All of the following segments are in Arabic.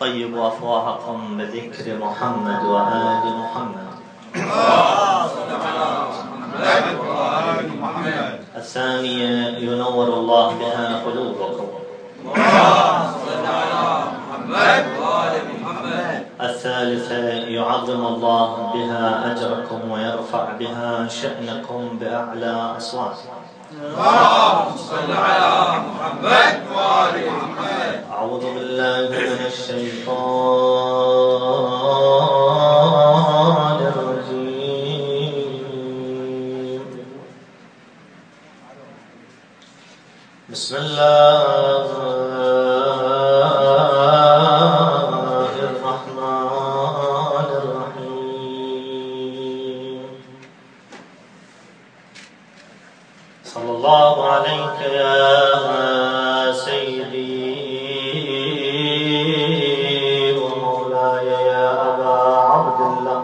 طيبوا أفواهكم بذكر محمد وآل محمد. الثانية ينور الله بها قلوبكم. الثالثة يعظم الله بها أجركم ويرفع بها شأنكم بأعلى أصواتكم. اللهم صل على محمد وآل محمد. أعوذ بالله من الشيطان الرجيم. بسم الله الرحمن الرحيم. صلى الله عليك يا سيدي ومولاي يا أبا عبد الله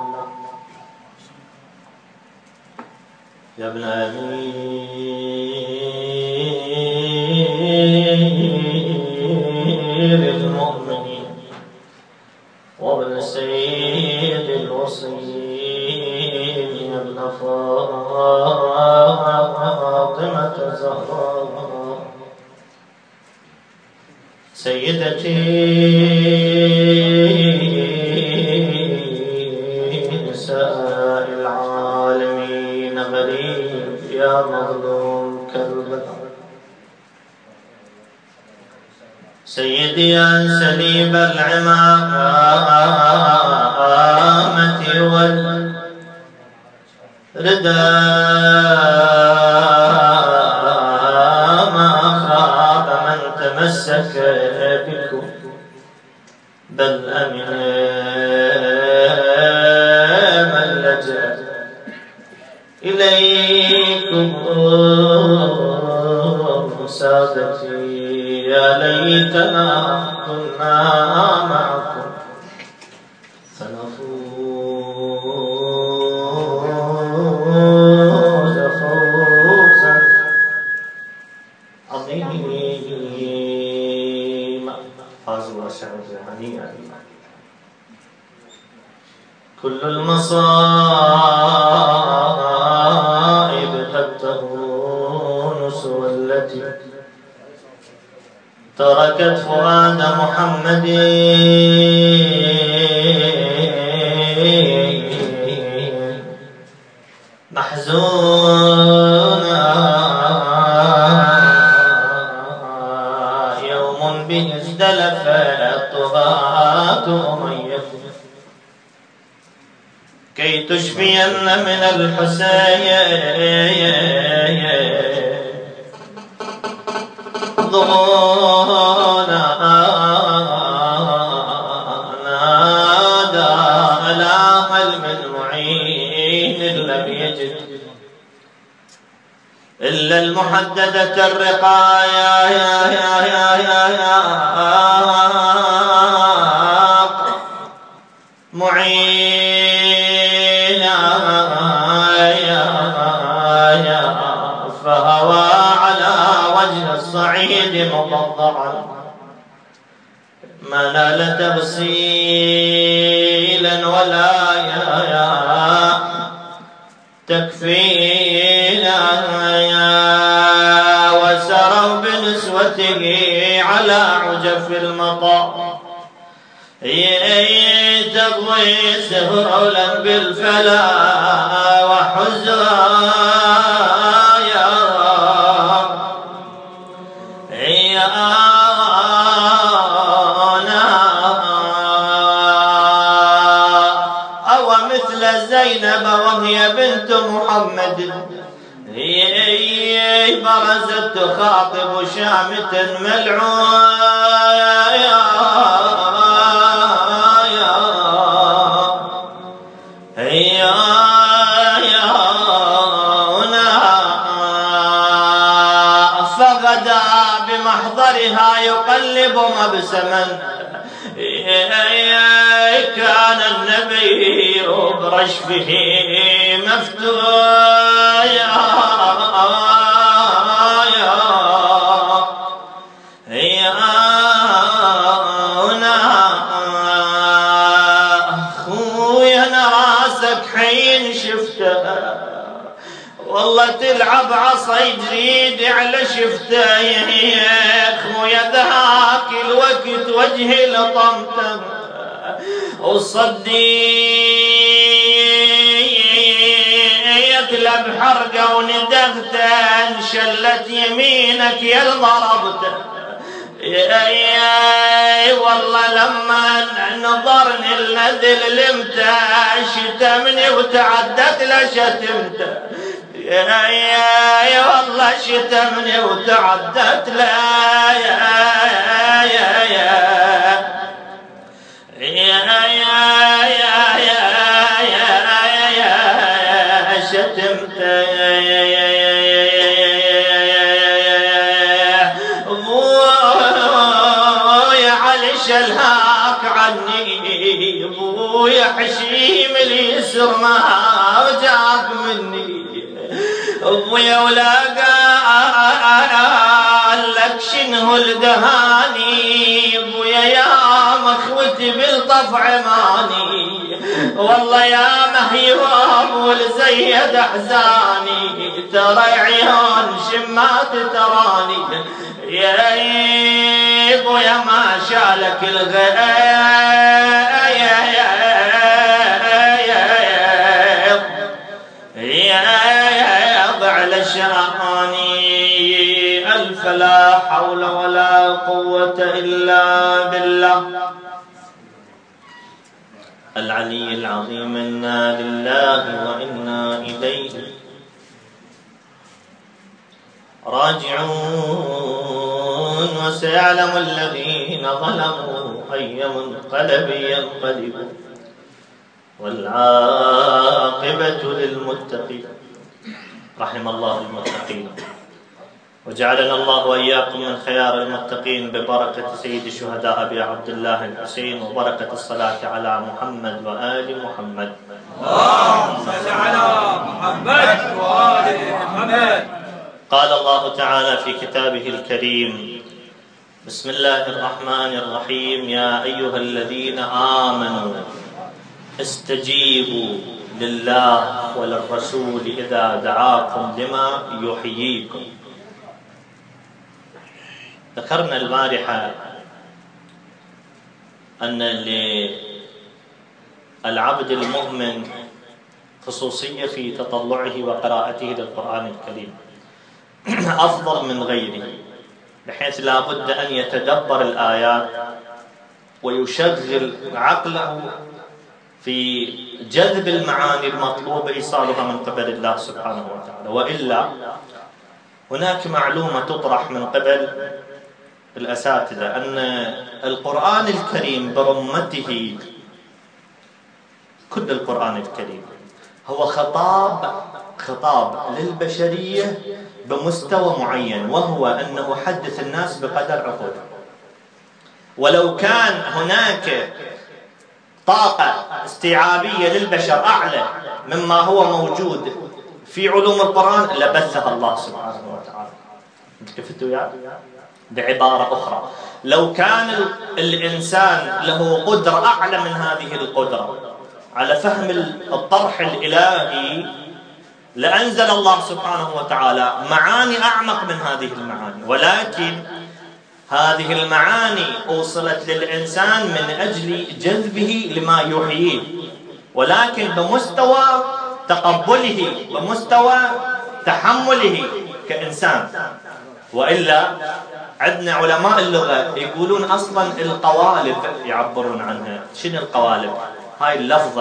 يا ابن أمير المؤمنين وابن سيد الوصيين يا ابن فاطمة الزهراء سيدتي نساء العالمين غريب يا مظلوم كربلاء سيدي يا سليب العمامة والرداء ما خاب من تمسك بكم بل أمن من لجأ إليكم سادتي يا ليتنا كنا معكم فنفوز فوزا عظيما. فازوا وسعدوا هنيئا. كل المصائب قد تهون سوى التي تركت فؤاد محمد محزونا يوم به ازدلف الطغاة أمية كي تشفين من الحسين ضغونا نادى على قلب المعين لم يجد إلا المحددة الرقايا معينا فهوى على وجه الصعيد مضضعا ما نال تغسيلا ولا تكفينا وسروا بنسوته على عجف المطار تضوي سهرولا بالفلا وحزايا أو مثل زينب وهي بنت محمد برزت تخاطب شامة ملعون فغدا بمحضرها يقلب مبسما كان النبي برشفه مفتويا إن شفتها والله تلعب عصا جديد على شفتيك ويا ذاك الوقت وجهي لطمته وصديت لبحرقه وندغته انشلت يمينك يا ضربته يا والله لما نظرني النذل لمته شتمني وتعدت لشتمته يا والله شتمني وتعدت لا شتمت ابويا علش الهاك عني ابويا حشيم اليسر ما جاك مني ابويا ولا قال لك شنو الدهاني ابويا يا مخوتي بالطفع ماني والله يا مهيوب والزيد احزاني ترى عيون شمات تراني يا ابويا ما شالك الغيب على شاني الف لا حول ولا قوة الا بالله العلي العظيم. إنا لله وإنا إليه راجعون وسيعلم الذين ظلموا أي منقلب ينقلبون والعاقبة للمتقين. رحم الله المتقين وجعلنا الله وإياكم من خيار المتقين ببركة سيد الشهداء أبي عبد الله الحسين وبركة الصلاة على محمد وآل محمد. اللهم صل على محمد وآل محمد. قال الله تعالى في كتابه الكريم: بسم الله الرحمن الرحيم. يا أيها الذين آمنوا استجيبوا لله وللرسول إذا دعاكم لما يحييكم. ذكرنا البارحة أن للعبد المؤمن خصوصية في تطلعه وقراءته للقرآن الكريم أفضل من غيره، بحيث لا بد أن يتدبر الآيات ويشغل عقله في جذب المعاني المطلوبة إيصالها من قبل الله سبحانه وتعالى. وإلا هناك معلومة تطرح من قبل الأساتذة أن القرآن الكريم برمته، كل القرآن الكريم هو خطاب للبشرية بمستوى معين، وهو أنه حدث الناس بقدر عقولهم. ولو كان هناك طاقة استيعابية للبشر أعلى مما هو موجود في علوم القرآن لبثها الله سبحانه وتعالى. كفتوا يا بعبارة أخرى، لو كان الإنسان له قدرة أعلى من هذه القدرة على فهم الطرح الإلهي لأنزل الله سبحانه وتعالى معاني أعمق من هذه المعاني، ولكن هذه المعاني أوصلت للإنسان من أجل جذبه لما يحييه، ولكن بمستوى تقبله ومستوى تحمله كإنسان. وإلا عندنا علماء اللغة يقولون أصلا القوالب يعبرون عنها. شنو القوالب؟ هاي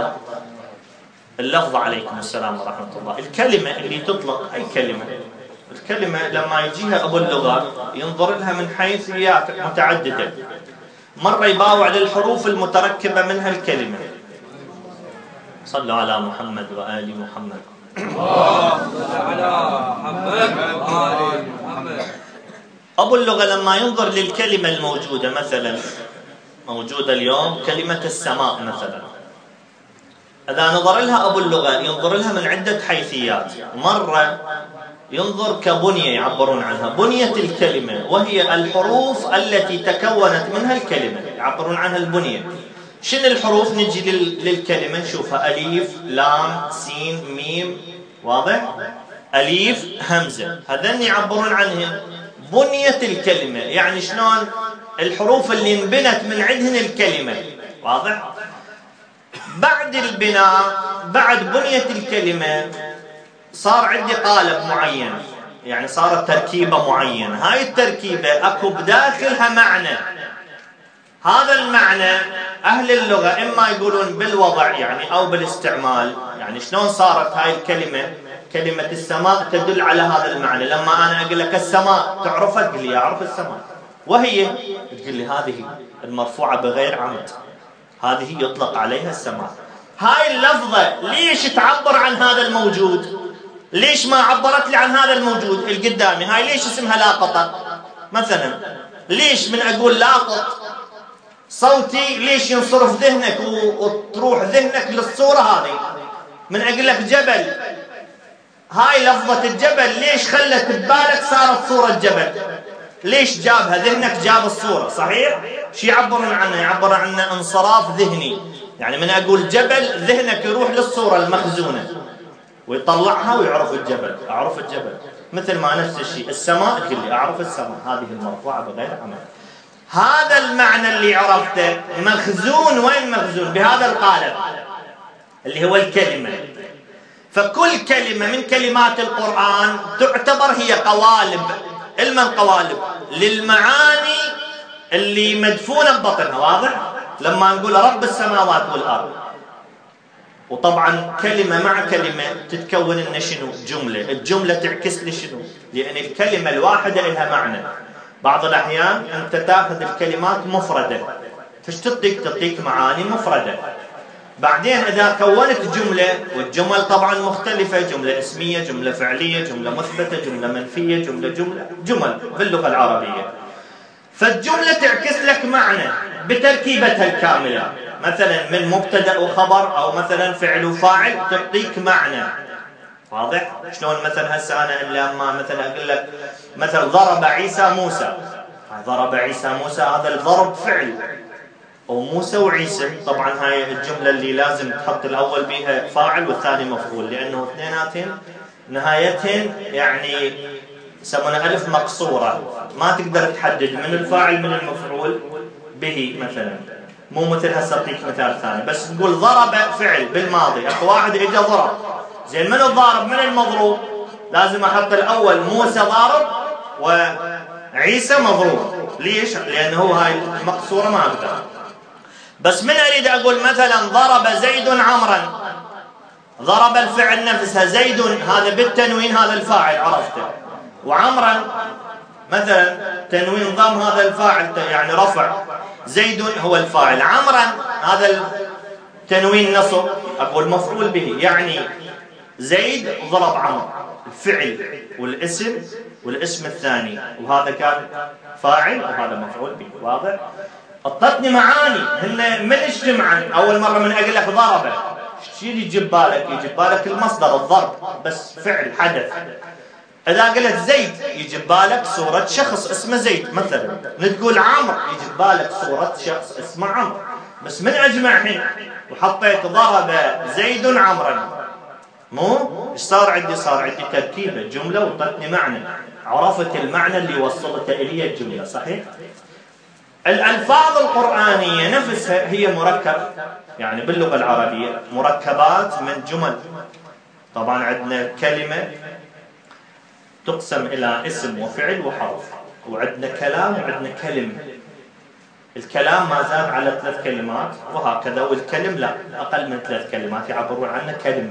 اللفظة عليكم السلام ورحمة الله، الكلمة اللي تطلق أي كلمة. الكلمة لما يجيها أبو اللغة ينظر لها من حيث هي متعددة، مرة يباوع للحروف المتركبة منها الكلمة. صلوا على محمد وآل محمد. اللهم صل على محمد وآل محمد. أبو اللغة لما ينظر للكلمة الموجودة، مثلا موجودة اليوم كلمة السماء مثلا، إذا نظر لها أبو اللغة ينظر لها من عدة حيثيات. مرة ينظر كبنية يعبرون عنها، بنية الكلمة، وهي الحروف التي تكونت منها الكلمة يعبرون عنها البنية. شنو الحروف؟ نجي للكلمة نشوفها أليف لام سين ميم، واضح؟ أليف همزة، هذين يعبرون عنهن بنية الكلمة، يعني شلون الحروف اللي انبنت من عندهن الكلمة، واضح؟ بعد البناء، بعد بنية الكلمة، صار عندي قالب معين، يعني صارت تركيبة معينة. هاي التركيبة أكو بداخلها معنى. هذا المعنى أهل اللغة إما يقولون بالوضع يعني أو بالاستعمال. يعني شلون صارت هاي الكلمة، كلمة السماء تدل على هذا المعنى. لما أنا أقول لك السماء تعرفها، تقول لي أعرف السماء، وهي تقول لي هذه المرفوعة بغير عمد، هذه يطلق عليها السماء. هاي اللفظة ليش تعبر عن هذا الموجود؟ ليش ما عبرت لي عن هذا الموجود القدامي؟ هاي ليش اسمها لاقطة مثلا؟ ليش من أقول لاقط صوتي ليش ينصرف ذهنك وتروح ذهنك للصورة هذه؟ من أقول لك جبل، هاي لفظة الجبل ليش خلت ببالك صارت صورة جبل؟ ليش جابها ذهنك؟ جاب الصورة، صحيح؟ شو يعبرون عنه؟ يعبر عنه انصراف ذهني. يعني من أقول جبل ذهنك يروح للصورة المخزونة ويطلعها ويعرف الجبل، أعرف الجبل. مثل ما نفس الشيء السماء، تقول لي أعرف السماء، هذه المرفوعة بغير عمل. هذا المعنى اللي عرفته مخزون، وين مخزون؟ بهذا القالب اللي هو الكلمة. فكل كلمة من كلمات القرآن تعتبر هي قوالب. علما قوالب للمعاني اللي مدفونة ببطنها، واضح؟ لما نقول رب السماوات والأرض، وطبعا كلمة مع كلمة تتكون لنا شنو؟ جملة. الجملة تعكس لي شنو؟ لأن الكلمة الواحدة لها معنى. بعض الأحيان أنت تأخذ الكلمات مفردة، فاش تعطيك معاني مفردة. بعدين إذا كونت جملة، والجمل طبعا مختلفة، جملة اسمية، جملة فعلية، جملة مثبتة، جملة منفية، جمل باللغة العربية. فالجملة تعكس لك معنى بتركيبتها الكاملة، مثلا من مبتدأ وخبر، أو مثلا فعل وفاعل، تعطيك معنى، واضح؟ شلون مثلا هسه أنا لما مثلا أقول لك مثلا ضرب عيسى موسى، ضرب عيسى موسى، هذا الضرب فعل، وموسى وعيسى طبعا هاي الجملة اللي لازم تحط الأول بها فاعل والثاني مفعول، لأنه اثنيناتهم نهايتهن يعني يسمونها ألف مقصورة، ما تقدر تحدد من الفاعل من المفعول به مثلا. مو مثل هسه أعطيك مثال ثاني، بس نقول ضرب فعل بالماضي، أكو واحد إجا ضرب، زين من الضارب من المضروب؟ لازم أحط الأول موسى ضارب وعيسى مضروب. ليش؟ لأنه هاي المقصورة ما أقدر. بس من أريد أقول مثلا ضرب زيد عمرا، ضرب الفعل نفسها، زيد هذا بالتنوين هذا الفاعل عرفته، وعمرا مثلا تنوين ضم هذا الفاعل يعني رفع، زيد هو الفاعل، عمرا هذا التنوين نصب، أقول مفعول به، يعني زيد ضرب عمرو، الفعل والاسم الثاني، وهذا كان فاعل وهذا مفعول به، واضح؟ اعطتني معاني هن من اجتمعا. اول مره من اقول لك ضربه، شو يجيب بالك؟ يجيب بالك المصدر الضرب، بس فعل حدث. اذا قلت زيد يجيب بالك صوره شخص اسمه زيد مثلا. نقول عمرو يجيب بالك صوره شخص اسمه عمرو. بس من اجمعهن وحطيت ضرب زيد عمرا، مو ايش صار عندي؟ صار عندي تركيبه جمله وطتني معنى، عرفت المعنى اللي وصلته الي الجمله، صحيح؟ الألفاظ القرآنية نفسها هي مركب، يعني باللغة العربية مركبات من جمل. طبعا عندنا كلمة تقسم إلى اسم وفعل وحرف، وعندنا كلام وعندنا كلمة. الكلام ما زاد على 3 كلمات وهكذا، والكلم لا، أقل من 3 كلمات يعبرون عنه كلمة.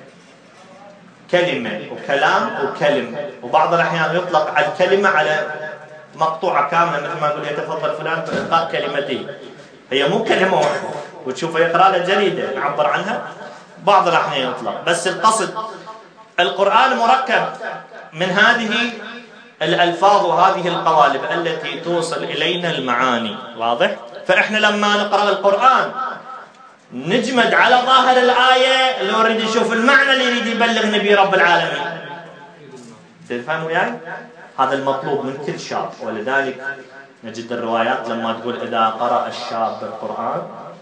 كلمة وكلام وكلم، وبعض الأحيان يطلق على الكلمة على مقطوعة كاملة، مثل ما يقول يتفضل فلان بإلقاء كلمتين، هي مو كلمة واحدة، وتشوفه يقرأ لها جريدة يعبر عنها، بعض الأحيان يطلق. بس القصد القرآن مركب من هذه الألفاظ وهذه القوالب التي توصل إلينا المعاني، واضح؟ فإحنا لما نقرأ القرآن نجمد على ظاهر الآية، لو نريد نشوف المعنى اللي يريد يبلغنا به رب العالمين. تفهموا يعني؟ هذا المطلوب من كل شاب، ولذلك نجد الروايات لما تقول إذا قرأ الشاب القرآن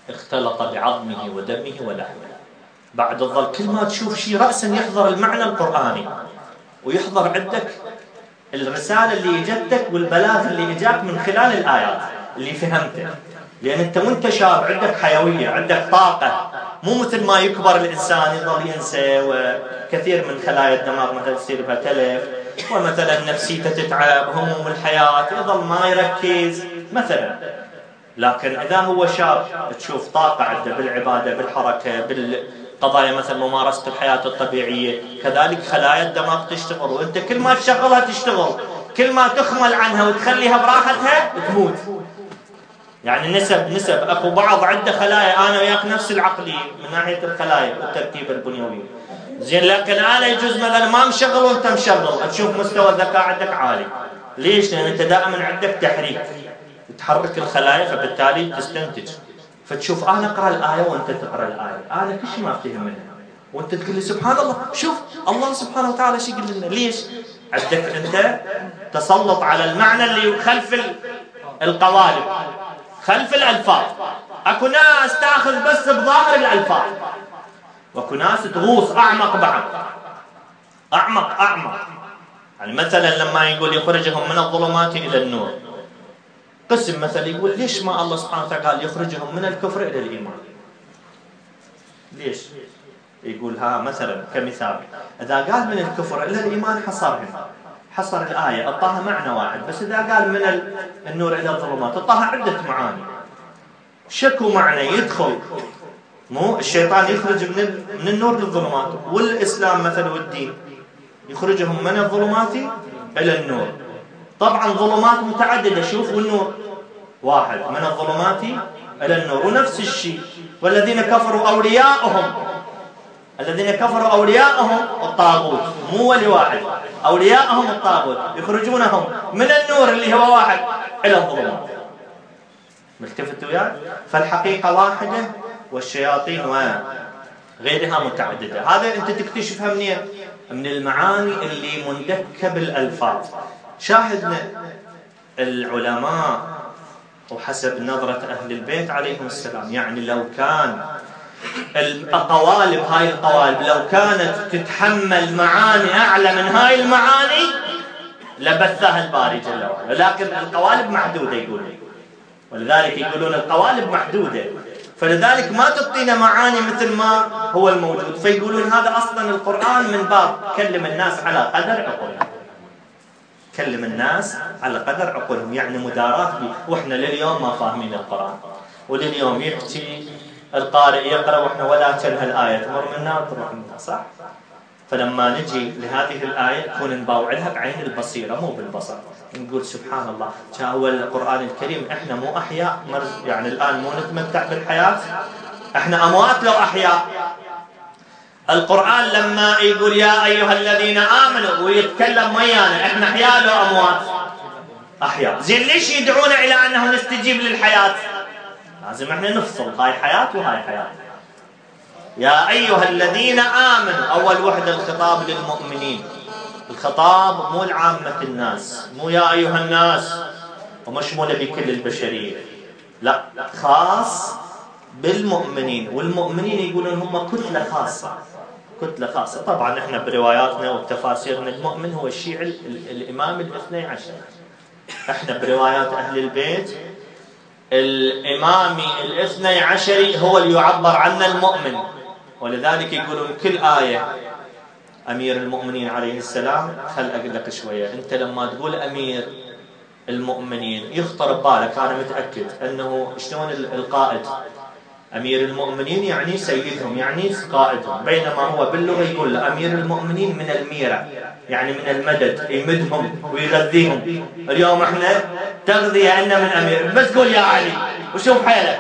اختلط بعظمه ودمه ولحمه. بعد الظل كل ما تشوف شيء رأسا يحضر المعنى القرآني، ويحضر عندك الرسالة اللي اجتك والبلاغ اللي اجاك من خلال الآيات اللي فهمته. لأن أنت وانت شاب عندك حيوية، عندك طاقة، مو مثل ما يكبر الإنسان يظل ينسى، وكثير من خلايا الدماغ مثلا تصير بها تلف، ومثلا نفسيته تتعب، هموم الحياة، يظل ما يركز مثلا. لكن إذا هو شاب تشوف طاقة عنده بالعبادة، بالحركة، بالقضايا مثلا ممارسة الحياة الطبيعية، كذلك خلايا الدماغ تشتغل، وأنت كل ما تشغلها تشتغل، كل ما تخمل عنها وتخليها براحتها تموت. يعني نسب اكو بعض عنده خلايا انا وياك نفس العقليه من ناحيه الخلايا والتركيبه البنيويه، زين، لكن انا يجوز مثلا ما مشغل وانت مشغل، تشوف مستوى الذكاء عندك عالي. ليش؟ لان انت دائما عندك تحريك، تحرك الخلايا، فبالتالي تستنتج. فتشوف انا اقرا الايه وانت تقرا الايه، انا كل شيء ما افتهم منها، وانت تقول لي سبحان الله، شوف الله سبحانه وتعالى شو يقول لنا. ليش؟ عندك انت تسلط على المعنى اللي خلف القوالب، خلف الألفاظ. أكو ناس تأخذ بس بظاهر الألفاظ، وأكو ناس تغوص أعمق بعد، أعمق. يعني مثلا لما يقول يخرجهم من الظلمات إلى النور، قسم مثلا يقول ليش ما الله سبحانه وتعالى قال يخرجهم من الكفر إلى الإيمان؟ ليش؟ يقول ها مثلا كمثال، إذا قال من الكفر إلى الإيمان حصر الآية، أعطاها معنى واحد، بس إذا قال من النور إلى الظلمات أعطاها عدة معاني. شكو معنى يدخل، مو الشيطان يخرج من النور للظلمات، والإسلام مثلا والدين يخرجهم من الظلمات إلى النور. طبعا ظلمات متعددة، شوف، والنور واحد، من الظلمات إلى النور. ونفس الشيء والذين كفروا أولياءهم الطاغوت، مو ولي واحد، أولياءهم الطاغوت يخرجونهم من النور اللي هو واحد إلى الظلمات. ملتفت وياك؟ فالحقيقة واحدة والشياطين وغيرها متعددة. هذا أنت تكتشفها من المعاني اللي مندكة بالألفاظ. شاهدنا العلماء وحسب نظرة أهل البيت عليهم السلام، يعني لو كان هاي القوالب لو كانت تتحمل معاني أعلى من هاي المعاني لبثها الباري جل وعلا، لكن القوالب محدودة يقولون، ولذلك يقولون القوالب محدودة، فلذلك ما تعطينا معاني مثل ما هو الموجود. فيقولون هذا أصلا القرآن من باب كلم الناس على قدر عقولهم، كلم الناس على قدر عقولهم، يعني مداراة بي. وإحنا لليوم ما فاهمين القرآن، ولليوم يحكي القارئ يقرأ وإحنا ولا تنهى الآية تمر منا وتروح منا، صح؟ فلما نجي لهذه الآية نكون نباوعها بعين البصيرة مو بالبصر، نقول سبحان الله، هو القرآن الكريم إحنا مو أحياء، يعني الآن مو نتمتع بالحياة، إحنا أموات لو أحياء. القرآن لما يقول يا أيها الذين آمنوا ويتكلم ويانا، إحنا أحياء لو أموات؟ أحياء. زين ليش يدعونا إلى أنه نستجيب للحياة؟ لازم إحنا نفصل، هاي حياة وهاي حياة. يا أيها الذين آمنوا، أول وحدة الخطاب للمؤمنين، الخطاب مو لعامة الناس، مو يا أيها الناس ومشمولة بكل البشرية، لا، خاص بالمؤمنين. والمؤمنين يقولون هم كتلة خاصة. طبعا احنا برواياتنا وتفاسيرنا المؤمن هو الشيعي الإمام الاثني عشر، احنا بروايات أهل البيت الإمامي الاثني عشري هو اللي يعبر عنه المؤمن. ولذلك يقولون كل آية أمير المؤمنين عليه السلام. خل أقول لك شوية، أنت لما تقول أمير المؤمنين يخطر ببالك، أنا متأكد أنه شلون القائد أمير المؤمنين يعني سيدهم، يعني قائدهم، بينما هو باللغة يقول أمير المؤمنين من الميرة، يعني من المدد، يمدهم ويغذيهم. اليوم احنا تغذية عندنا من أمير، بس قول يا علي وشوف حيلك.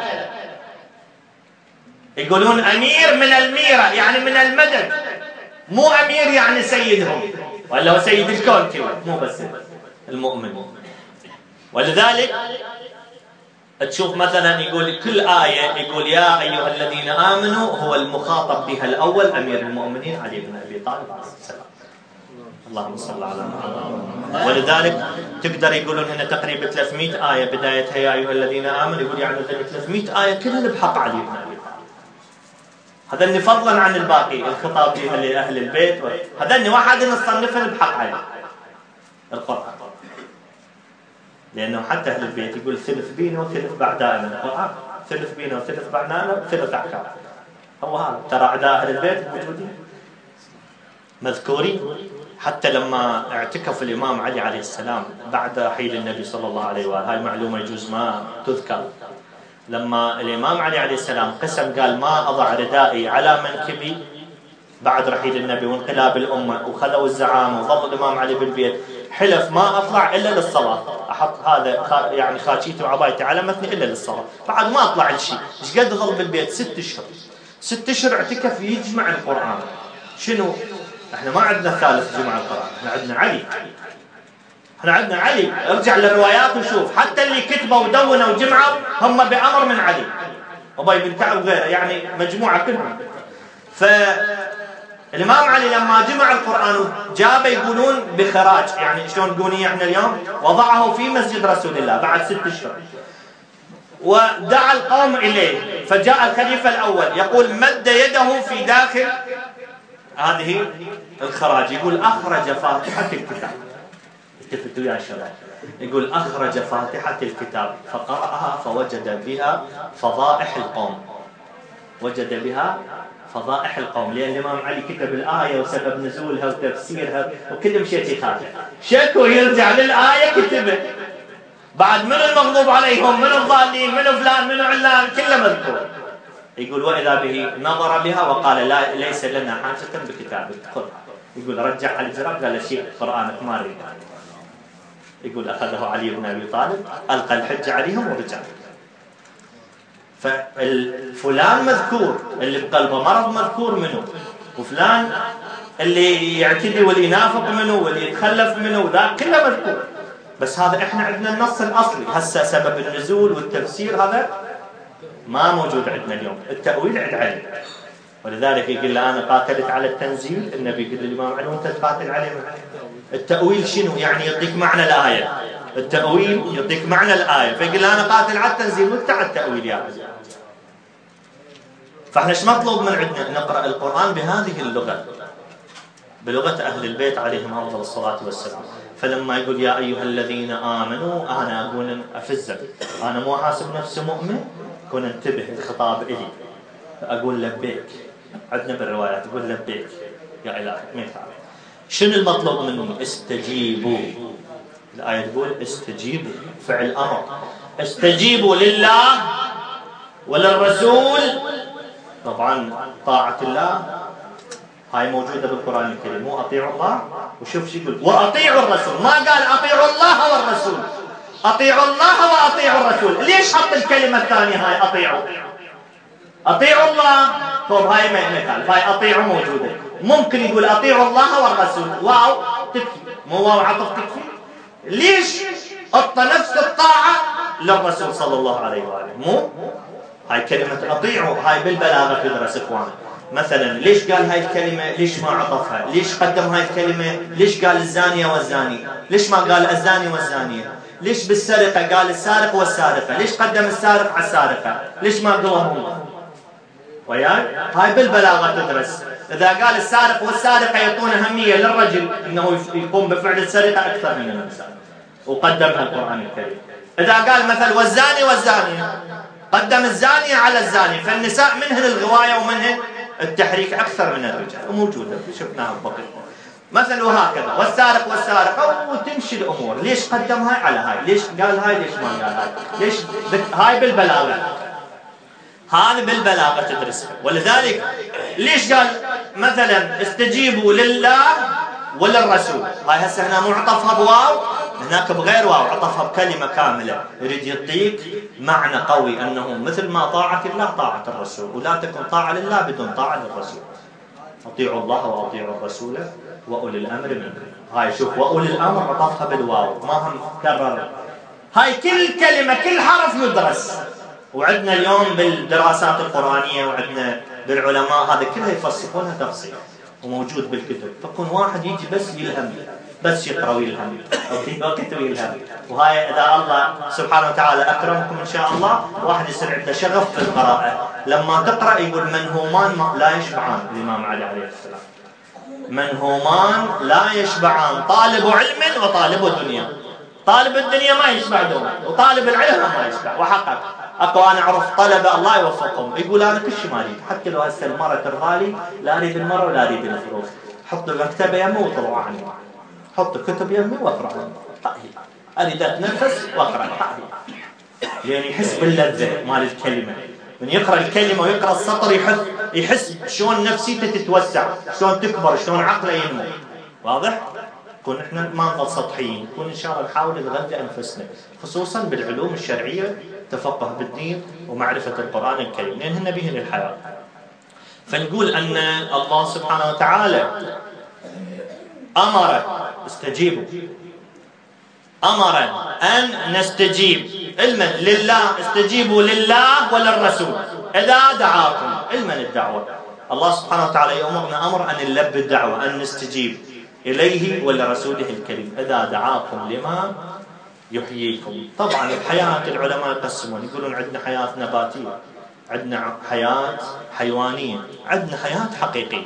يقولون أمير من الميرة يعني من المدد، مو أمير يعني سيدهم، ولا هو سيد الكون كله، مو بس المؤمن. ولذلك تشوف مثلا يقول كل آية يقول يا أيها الذين آمنوا، هو المخاطب بها الأول أمير المؤمنين علي بن أبي طالب عليه السلام. اللهم صل على محمد. ولذلك تقدر يقولون هنا تقريبا 300 آية بدايتها يا أيها الذين آمنوا، يقول يعني 300 آية كلها بحق علي بن أبي طالب. هذا فضلا عن الباقي الخطاب فيها لأهل البيت، هذا واحد نصنفها بحق علي القرآن، لأنه حتى أهل البيت يقول ثلث بينا وثلث بعدنا. القرآن ثلث بينا وثلث بعدنا وثلث أحكام. هو هذا ترى أعداء أهل البيت موجودين مذكورين. حتى لما اعتكف الإمام علي عليه السلام بعد رحيل النبي صلى الله عليه وآله، هاي معلومة يجوز ما تذكر، لما الإمام علي عليه السلام قسم قال ما أضع ردائي على منكبي بعد رحيل النبي وانقلاب الأمة وخلوا الزعامة وظل الإمام علي بالبيت، حلف ما أطلع إلا للصلاة، أحط هذا يعني خاشيتي وعبايتي على متني إلا للصلاة، بعد ما أطلع لشيء. إيش قد ظل بالبيت؟ 6 أشهر. 6 أشهر اعتكف يجمع القرآن. شنو؟ احنا ما عندنا ثالث جمع القرآن، احنا عندنا علي. احنا عندنا علي، ارجع للروايات وشوف حتى اللي كتبوا ودونوا وجمعوا هم بأمر من علي، أبي بن كعب وغيره، يعني مجموعة كلهم. فالإمام علي لما جمع القرآن جاب يقولون بخراج، يعني شلون نقول احنا اليوم، وضعه في مسجد رسول الله بعد 6 أشهر، ودعا القوم إليه. فجاء الخليفة الأول يقول مد يده في داخل هذه الخراج، يقول أخرج فاتحة الكتاب. التفتوا يا شباب، يقول أخرج فاتحة الكتاب فقرأها فوجد بها فضائح القوم، وجد بها فضائح القوم، لأن الإمام علي كتب الآية وسبب نزولها وتفسيرها وكل مشيت يخالف، شكو يرجع للآية كتبه، بعد من المغضوب عليهم، من الضالين، من فلان، من علان، كله مذكور. يقول وإذا به نظر بها وقال لا ليس لنا حاجة بكتابك خذ. يقول رجع على الجراب قال شيء قرآنك ما أريد. يقول أخذه علي بن أبي طالب ألقى الحج عليهم ورجع. فالفلان مذكور اللي بقلبه مرض مذكور منه، وفلان اللي يعتدي واللي ينافق منه واللي يتخلف منه ذا كله مذكور. بس هذا احنا عندنا النص الأصلي، هسه سبب النزول والتفسير هذا ما موجود عندنا اليوم، التأويل عند علي. ولذلك يقول له أنا قاتلت على التنزيل، النبي يقول للإمام علي وأنت تقاتل عليه. التأويل شنو؟ يعني يعطيك معنى الآية، التأويل يعطيك معنى الآية، فيقول له أنا قاتل على التنزيل وأنت على التأويل يا علي. فاحنا ايش مطلوب من عندنا؟ نقرأ القرآن بهذه اللغة، بلغة أهل البيت عليهم أفضل الصلاة والسلام. فلما يقول يا أيها الذين آمنوا، أنا أقول أفزك، أنا مو حاسب نفسي مؤمن، كون انتبه الخطاب إلي، أقول لبيك. عندنا بالروايات يقول لبيك يا إلهي، ما يفعل. شنو المطلوب مني؟ استجيبوا. الآية تقول استجيبوا، فعل أمر، استجيبوا لله وللرسول. طبعا طاعة الله هاي موجودة بالقرآن الكريم، مو أطيعوا الله. وشوف شو يقول وأطيعوا الرسول، ما قال أطيعوا الله والرسول، أطيعوا الله وأطيعوا الرسول. ليش حط الكلمة الثانية هاي أطيعوا؟ أطيعوا الله، طب هاي مثال، هاي أطيعوا موجودة، ممكن يقول أطيعوا الله والرسول، واو تكفي، مو واو عطف تكفي. ليش حط نفس الطاعة للرسول صلى الله عليه وآله؟ مو هاي كلمة أطيعوا هاي بالبلاغة تدرس إخوان. مثلا ليش قال هاي الكلمة؟ ليش ما عطفها؟ ليش قدم هاي الكلمة؟ ليش قال الزانية والزاني؟ ليش ما قال الزاني والزانية؟ ليش بالسرقة قال السارق والسارقة؟ ليش قدم السارق على السارقة؟ ليش ما قلهم؟ وياي هاي بالبلاغة تدرس. إذا قال السارق والسارقة يعطون أهمية للرجل إنه يقوم بفعل السرقة أكثر من الإنسان، وقدمها القرآن الكريم. إذا قال مثل والزاني والزانية، قدم الزانية على الزاني، فالنساء منهن الغواية ومنهن التحريك أكثر من الرجال، وموجودة شفناها ببقية مثل. وهكذا والسارق والسارقة، وتمشي الأمور. ليش قدم هاي على هاي؟ ليش قال هاي؟ ليش ما قال هاي؟ ليش هاي بالبلاغة، هذا بالبلاغة تدرسها. ولذلك ليش قال مثلا استجيبوا لله وللرسول؟ هاي هسه هنا مو عطفها بواو، هناك بغير واو، عطفها بكلمة كاملة، يريد يعطيك معنى قوي أنه مثل ما طاعة الله طاعة الرسول، ولا تكن طاعة لله بدون طاعة للرسول. أطيعوا الله وأطيعوا الرسول وأولي الأمر منكم. هاي شوف وأولي الأمر عطفها بالواو، ما هم كرر. هاي كل كلمة كل حرف يدرس. وعندنا اليوم بالدراسات القرآنية وعندنا بالعلماء هذا كله يفصلونها تفصيل. وموجود بالكتب، فكون واحد يجي بس يلهم، بس يقرأ ويلهم أو في وقت ويلهم. وهاي إذا الله سبحانه وتعالى أكرمكم إن شاء الله واحد يصير عنده شغف في القراءة، لما تقرأ يقول منهومان لا يشبعان. الإمام علي عليه السلام منهومان لا يشبعان، طالب علم وطالب دنيا. طالب الدنيا ما يشبع دوما، وطالب العلم ما يشبع. وحقق اكو انا اعرف طلبه الله يوفقهم يقول انا كل شيء ما اريد، حتى لو هسه المره ترضالي لا اريد المره ولا اريد الفلوس، حطوا المكتبه يمي وطلعوا عني، حطوا كتب يمي واقرا طيب، اريد اتنفس واقرا طيب، لان يحس باللذه مال الكلمه. من يقرا الكلمه ويقرا السطر يحس شلون نفسيته تتوسع، شلون تكبر، شلون عقله ينمو. واضح؟ نكون احنا ما نظل سطحيين، نكون ان شاء الله نحاول نغذي انفسنا خصوصا بالعلوم الشرعيه، تفقه بالدين ومعرفه القران الكريم، لان هن بهن الحياه. فنقول ان الله سبحانه وتعالى امر استجيبوا، امر ان نستجيب لله، استجيبوا لله وللرسول اذا دعاكم. علما الدعوه الله سبحانه وتعالى يامرنا امر ان نلبي الدعوه، ان نستجيب إليه ولرسوله الكريم إذا دعاكم لما يحييكم. طبعا الحياة العلماء يقسمون، يقولون عندنا حياة نباتية، عندنا حياة حيوانية، عندنا حياة حقيقية.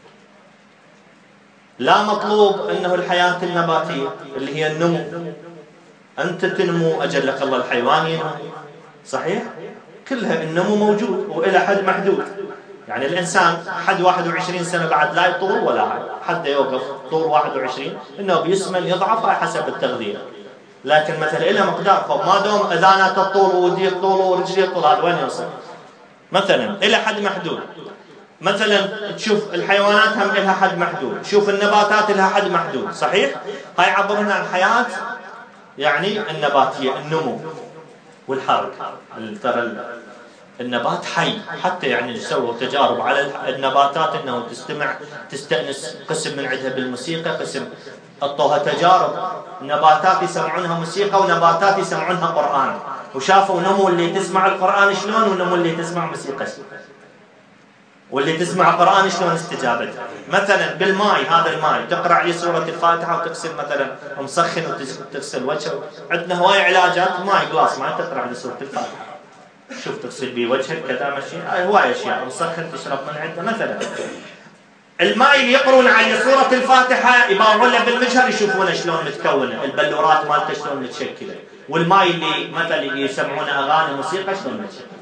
لا مطلوب أنه الحياة النباتية اللي هي النمو، أنت تنمو أجلك الله، الحيوان ينمو صحيح؟ كلها النمو موجود وإلى حد محدود. يعني الإنسان حد 21 سنة بعد لا يطول ولا حتى يوقف طول 21، إنه بيسمن يضعف حسب التغذية، لكن مثلا إلى مقدار، فما دوم أذانات الطول ودي الطول ورجلي الطول، هذا وين يوصل؟ مثلا إلى حد محدود. مثلا تشوف الحيوانات هم لها حد محدود، شوف النباتات لها حد محدود صحيح؟ هاي عبرنا عن الحياة يعني النباتية، النمو والحركة. ترى النبات حي، حتى يعني سووا تجارب على النباتات انه تستأنس، قسم من عندها بالموسيقى، قسم اعطوها تجارب نباتات يسمعونها موسيقى ونباتات يسمعونها قرآن، وشافوا نمو اللي تسمع القرآن شلون ونمو اللي تسمع موسيقى شلون، واللي تسمع قرآن شلون استجابت. مثلا بالماء، هذا الماء تقرأ عليه سورة الفاتحة وتغسل مثلا مسخن وتغسل وجهه، عندنا هواي علاجات ماء جلاس ما تقرأ عليه سورة الفاتحة، شوف تغسل به وجهك كذا ماشي، هواي اشياء مسخن تشرب من عنده. مثلا الماء اللي يقرون عليه سورة الفاتحة يباوعون له بالمجهر يشوفونه شلون متكونه، البلورات مالته شلون متشكله، والماء اللي مثلا يسمعونه اغاني موسيقى شلون متشكله.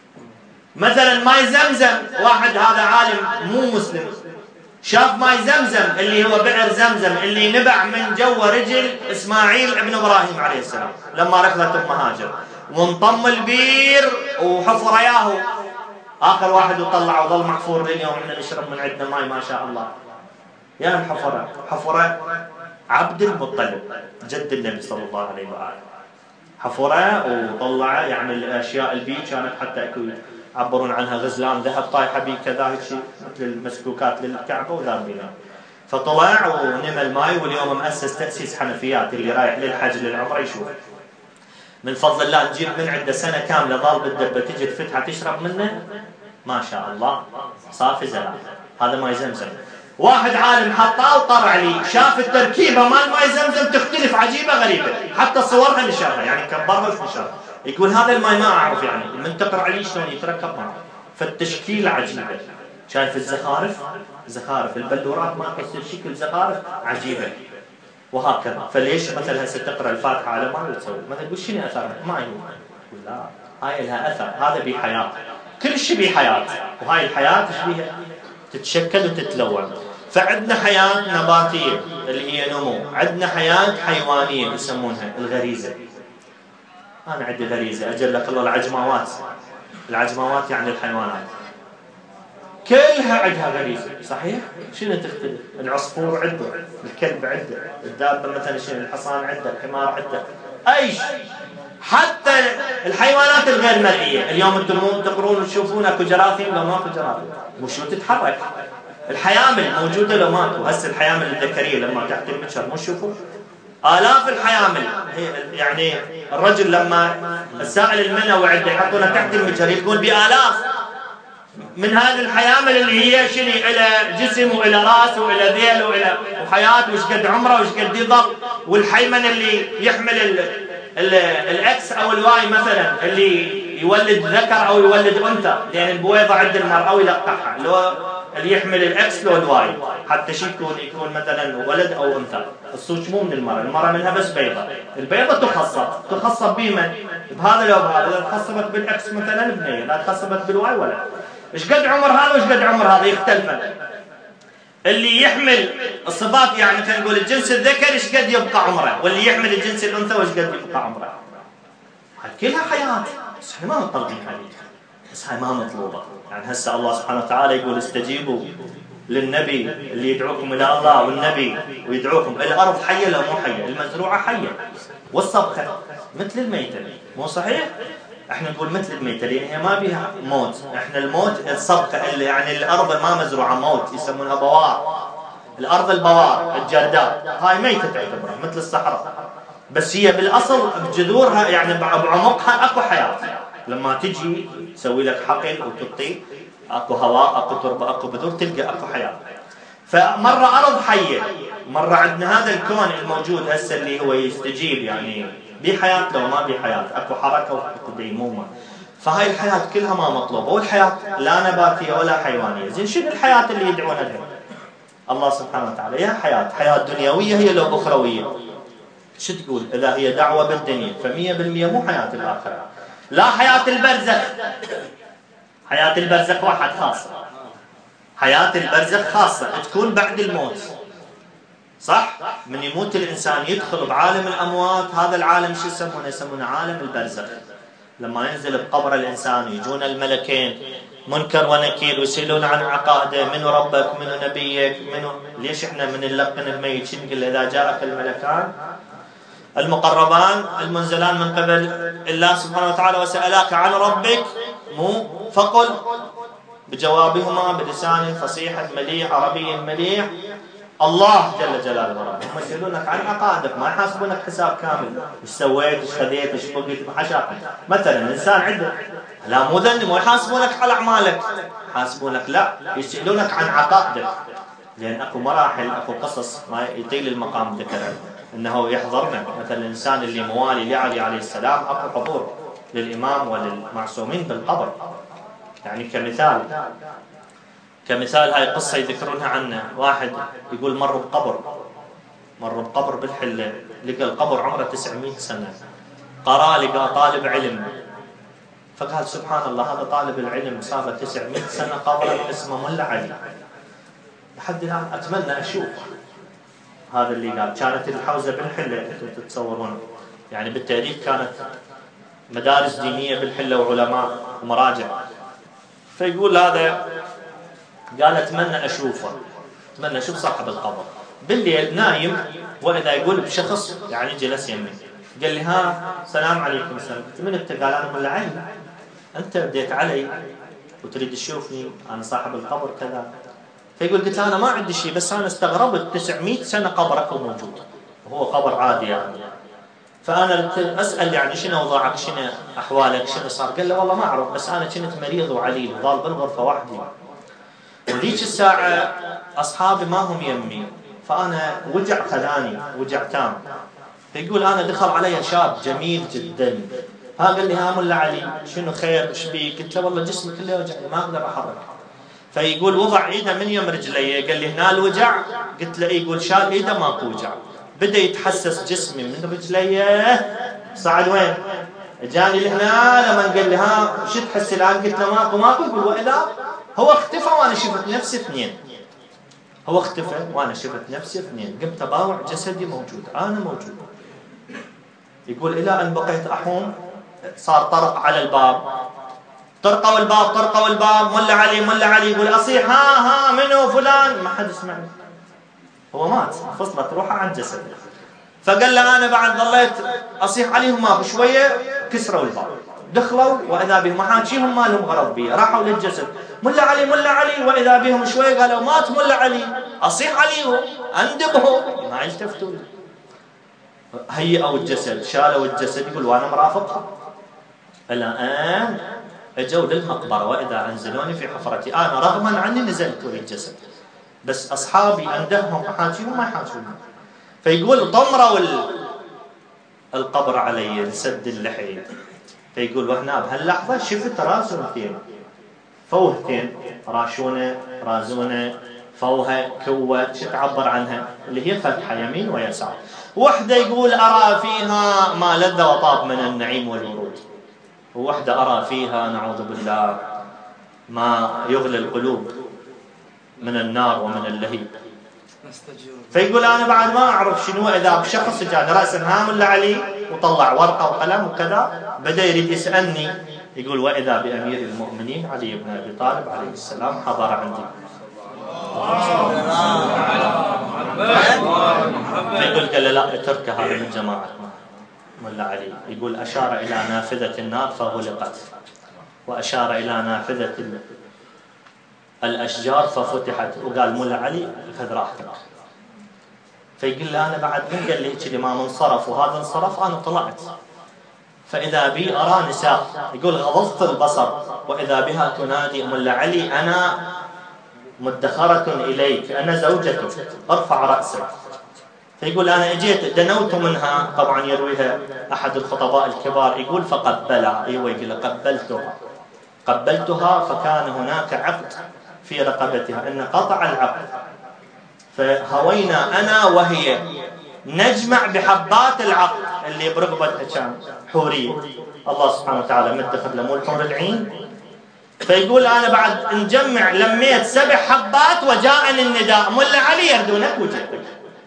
مثلا ماء زمزم، واحد هذا عالم مو مسلم شاف ماء زمزم اللي هو بئر زمزم اللي نبع من جوا رجل اسماعيل ابن ابراهيم عليه السلام لما ركضت ام هاجر، وانطم البير وحفر ياهو، اخر واحد وطلع وظل محفور لليوم احنا نشرب من عندنا ماء ما شاء الله. يا حفره عبد المطلب جد النبي صلى الله عليه واله، حفره وطلع يعني الاشياء البي كانت حتى اكو يعبرون عنها غزلان ذهب طايحه بي كذا شيء مثل المسكوكات للكعبه وذابينها، فطلع ونمى الماء. واليوم مؤسس تاسيس حنفيات، اللي رايح للحج للعمره يشوف من فضل الله نجيب من عنده سنه كامله ضال بالدبه تجي تفتحها تشرب منه ما شاء الله صافي زلال. هذا ماء زمزم. واحد عالم حطاه وطلع لي شاف التركيبه مال ماء زمزم تختلف عجيبه غريبه، حتى صورها نشرها يعني كبرها ونشرها، يقول هذا الماء ما اعرف يعني من تقرا عليه شلون يتركب معه، فالتشكيل عجيبه. شايف زخارف البلورات ما تصير شكل زخارف عجيبه وهكذا. فليش مثلا هسه تقرا الفاتحه على ما تسوي مثلا تقول شنو اثرها؟ ما يقول لا هاي لها اثر، هذا بحياه، كل شيء بحياه، وهاي الحياه تشبيها تتشكل وتتلون. فعندنا حياه نباتيه اللي هي نمو، عندنا حياه حيوانيه يسمونها الغريزه. انا عندي غريزه اجلك الله، العجماوات يعني الحيوانات كلها عندها غريزه صحيح؟ شنو تختلف؟ العصفور عنده، الكلب عنده، الدابه مثلا شنو، الحصان عنده، الحمار عنده، اي شيء. حتى الحيوانات الغير مرئيه اليوم انتم تقرون وتشوفون اكو جراثيم لو ماكو جراثيم وشو تتحرك. الحيامل موجوده لو ماكو، هسه الحيامل الذكريه لما تحت المجهر مو تشوفوا آلاف الحيامل. يعني الرجل لما السائل المنوي عنده يحطونه تحت المجهر يلقون بآلاف من هذه الحيامل اللي هي شنو، إلى جسم وإلى راس وإلى ذيل وإلى وحياة، وش قد عمره وش قد يضل. والحيمن اللي يحمل الإكس أو الواي مثلا، اللي يولد ذكر أو يولد أنثى، لأن البويضة عند المرأة ويلقحها، لو اللي يحمل الإكس لو الواي، حتى شيء يكون مثلا ولد أو أنثى. الصوت مو من المرأة منها بس بيضة. البيضة تخصب بمن؟ بهذا لو بهذا. إذا تخصبت بالإكس مثلا بنية، لا تخصبت بالواي ولا. إيش قد عمر هذا وإيش قد عمر هذا يختلفن. اللي يحمل الصفات يعني خلينا نقول الجنس الذكر إيش قد يبقى عمره، واللي يحمل الجنس الأنثى وإيش قد يبقى عمره. هاي كلها حياة، بس احنا ما مطلبين حديث، بس هاي ما مطلوبة. يعني هسه الله سبحانه وتعالى يقول استجيبوا للنبي اللي يدعوكم إلى الله، والنبي ويدعوكم. الأرض حية لو مو حية؟ المزروعة حية، والصبخة مثل الميتة، مو صحيح؟ احنا نقول مثل الميتة لأن هي ما بيها موت. احنا الموت الصبخة، اللي يعني الأرض ما مزروعة موت، يسمونها بوار. الأرض البوار الجرداء هاي ميتة تعتبرها مثل الصحراء، بس هي بالأصل بجذورها يعني بعمقها أكو حياة. لما تجي تسوي لك حقل وتطي، أكو هواء، أكو تربة، أكو بذور، تلقى أكو حياة. فمرة أرض حية، مرة عندنا هذا الكون الموجود هسه اللي هو يستجيب، يعني بحياة لو ما بحياة، أكو حركة وأكو ديمومة. فهاي الحياة كلها ما مطلوبة، والحياة لا نباتية ولا حيوانية. زين شنو الحياة اللي يدعون لها الله سبحانه وتعالى؟ يا حياة دنيوية هي لو أخروية. شو تقول؟ إذا هي دعوة بالدنيا ف100% مو حياة الآخرة، لا حياة البرزخ. حياة البرزخ واحد خاصة، حياة البرزخ خاصة تكون بعد الموت، صح؟ من يموت الإنسان يدخل بعالم الأموات. هذا العالم شو يسمونه؟ يسمونه عالم البرزخ. لما ينزل بقبر الإنسان يجون الملكين منكر ونكير ويسألون عن عقائده، منو ربك، منو نبيك، منو. ليش احنا من نلقن الميت شو نقول؟ إذا جاءك الملكان المقربان المنزلان من قبل الله سبحانه وتعالى وسألاك عن ربك، مو فقل بجوابهما بلسان فصيح مليح عربي مليح الله جل جلاله ورحمه. هم يسألونك عن عقائدك، ما يحاسبونك حساب كامل، ايش سويت، ايش خذيت، ايش فقت، حشاك. مثلا الانسان عنده لا مو ذنب، مو يحاسبونك على اعمالك، يحاسبونك لا، يسألونك عن عقائدك. لان اكو مراحل، اكو قصص ما يطيل المقام ذكرها، انه يحضرنا مثلا الانسان اللي موالي لعلي عليه السلام، اكو حضور للامام وللمعصومين بالقبر. يعني كمثال هاي قصة يذكرونها عنه. واحد يقول مر بقبر بالحلة، لقى القبر عمره 900 سنة. لقى طالب علم، فقال سبحان الله، هذا طالب العلم صار 900 سنة قبره اسمه ملا علي. لحد الآن أتمنى أشوف هذا اللي قال. كانت الحوزة بالحلة، أنتم تتصورون يعني بالتاريخ كانت مدارس دينية بالحلة وعلماء ومراجع. فيقول هذا قال أتمنى أشوفه، أتمنى أشوف صاحب القبر. بالليل نايم، وإذا يقول بشخص يعني جلس يمي، قال لي ها سلام عليكم. السلام. قلت من أنت؟ قال أنا ملا علي. أنت بديت علي وتريد تشوفني، أنا صاحب القبر كذا. فيقول قلت أنا ما عندي شيء، بس أنا استغربت 900 سنة قبرك موجود وهو قبر عادي يعني. فأنا أسأل يعني شنو وضعك، شنو أحوالك، شنو صار؟ قال له والله ما أعرف، بس أنا كنت مريض وعليل وضال بالغرفة وحدي، وذيك الساعة أصحابي ما هم يمي، فأنا وجع خذاني وجع تام. فيقول أنا دخل علي شاب جميل جدا، قال لي ها ملا علي شنو خير ايش بيك؟ قلت له والله جسمي كله يوجعني ما أقدر أحرك. فيقول وضع إيده من يم رجلي، قال لي هنا الوجع؟ قلت له يقول شال إيده ماكو وجع. بدأ يتحسس جسمي من رجلي صعد وين؟ جاني لهنا. لما قال لي ها شو تحس الآن؟ قلت له ماكو. يقول وإذا هو اختفى وأنا شفت نفسي اثنين. هو اختفى وأنا شفت نفسي اثنين، قمت أباوع جسدي موجود، أنا موجود. يقول إلى أن بقيت أحوم، صار طرق على الباب، طرقوا الباب، ملا علي. يقول أصيح ها منو فلان؟ ما حد يسمعني، هو مات، فصلت روحه عن جسده. فقال له أنا بعد ظليت أصيح عليهم، ما بشوية كسروا الباب، دخلوا وإذا بهم محاكيهم ما لهم غرض بي، راحوا للجسد ملا علي. وإذا بهم شوية قالوا مات ملا علي، أصيح عليهم أندبهم ما يلتفتوا. هيئوا الجسد، شالوا الجسد. يقول وأنا مرافقهم الآن اجوا للمقبرة وإذا أنزلوني في حفرتي، أنا رغما عني نزلت ولي الجسد، بس أصحابي أندههم أحاكيهم ما يحاكوني. فيقول طمروا القبر علي لسد اللحية. فيقول وهنا بهاللحظة شفت راسونتين فوهتين راشونة رازونة فوهة كوة، شو تعبر عنها اللي هي فتحة يمين ويسار. وحدة يقول أرى فيها ما لذ وطاب من النعيم والورود، ووحدة أرى فيها نعوذ بالله ما يغلي القلوب من النار ومن اللهيب. فيقول أنا بعد ما أعرف شنو، إذا بشخص كان رأسا هام ولا علي وطلع ورقة وقلم وكذا بدأ يريد يسألني. يقول وإذا بأمير المؤمنين علي بن أبي طالب عليه السلام حضر عندي. فيقول قال لا اترك هذا من جماعتنا ولا علي. يقول أشار إلى نافذة النار فغلقت، وأشار إلى نافذة الأشجار ففتحت، وقال ملا علي خذ راحتك. فيقول له أنا بعد من قال لي هيك الإمام انصرف وهذا انصرف، أنا طلعت فإذا بي أرى نساء. يقول غضضت البصر وإذا بها تنادي ملا علي أنا مدخرة إليك، أنا زوجتك ارفع رأسك. فيقول أنا اجيت دنوت منها، طبعا يرويها أحد الخطباء الكبار، يقول فقبلها، أيوة يقول قبلتها فكان هناك عقد في رقبتها إن قطع العقد، فهوينا أنا وهي نجمع بحبات العقد اللي برقبتها كان حورية، الله سبحانه وتعالى مدخل له مو الحور العين. فيقول أنا بعد نجمع لميت 7 حبات وجاءني النداء ملا علي يردونك وجهك.